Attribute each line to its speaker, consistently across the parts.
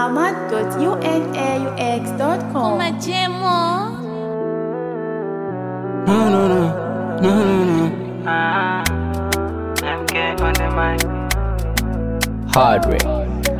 Speaker 1: ahmad.unaux.com.
Speaker 2: No. MK on the mic.
Speaker 3: Hardware.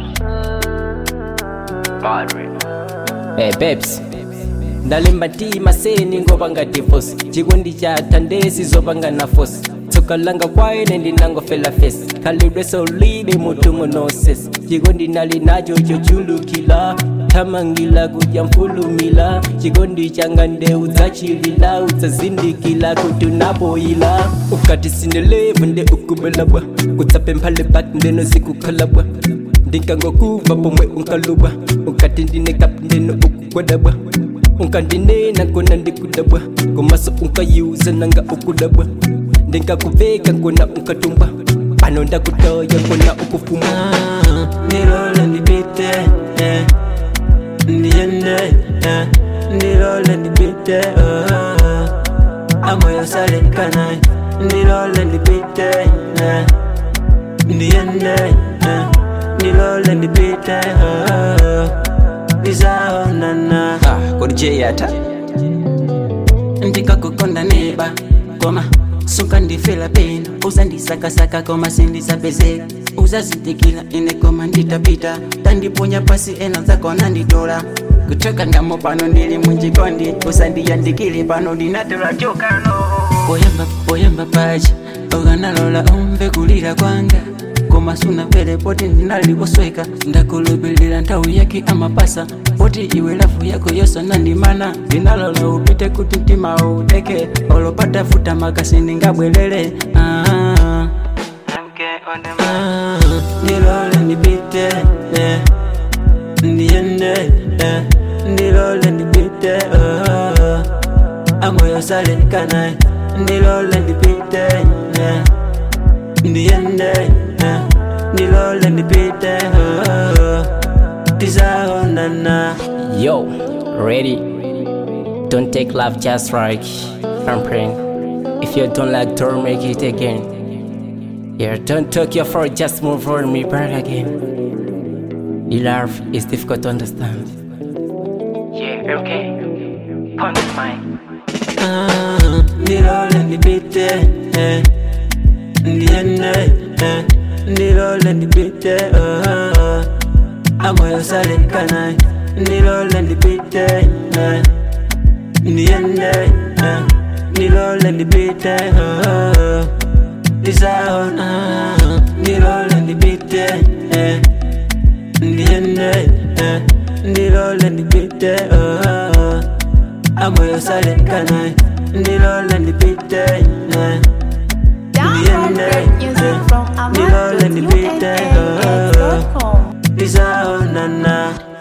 Speaker 3: Hey babes, ndalemba ntima seni ngoba ngadivosi chikondi chatha ndesizoba na fosi tsoka langa kwaye nendinangofela fesi khalidwe solibe mutu ngonoses chikondi nali nacho chochulukila thamangila kudya mfulumila chikondi changa nde udzachilila udzazindikila kuti unaboyila ukati sinelevu nde ukubelabwa kutsape mphale bati ndeno zikukhalabwa ndinkangokuva pomwe unkalubwa ukati ndinekapi ndeno ukukwadabwa unkandinena kona ndikudabwa komaso unkayuza nanga ukudabwa ndinkakuveka kona unkatumba pano ndakutoya kona ukufuma
Speaker 2: Nilole nipite ndiende nilole nipite amoyo sale kanai nilole nipite ndiende nilole nipite nizaonana
Speaker 3: kodi je yata
Speaker 2: ndikakukonda neba koma sunkandifela pena uzandisakasaka koma sindisapezeka uzazindikila ine koma nditapita tandiponya pasi ena zako nanditola kutoka ndamo pano ndili munjikondi usandiyandikile pano ndinatola chokano poyamba pachi ukanalola umve kulira kwanga koma sunapele poti ndinalikosweka ndakulubilira nthawi yake amapasa poti iwe lafu yako yoso nandimana ndinalola upite kuti mtima udeke olopata futa makasi ndingabwelele nilole nipite ndiende nilole nipite amoyo sale kanai nilole nipite ndiende nilole nipite tizaonana.
Speaker 3: Yo, ready? Don't take love just like I'm praying. If you don't like, don't make it again. Yeah, don't talk your for just move for me back again. The love is difficult to understand. Yeah, okay. Point of mine.
Speaker 2: Nilole nipite ndiende nilole nipite amoyo sale kanai nilole nipite ndiende nilole nipite tizaona nilole nipite ndiende nilole nipite amoyo sale kanai nilole nipite
Speaker 1: Download great music from ahmad.unaux.com.
Speaker 2: tizaonana.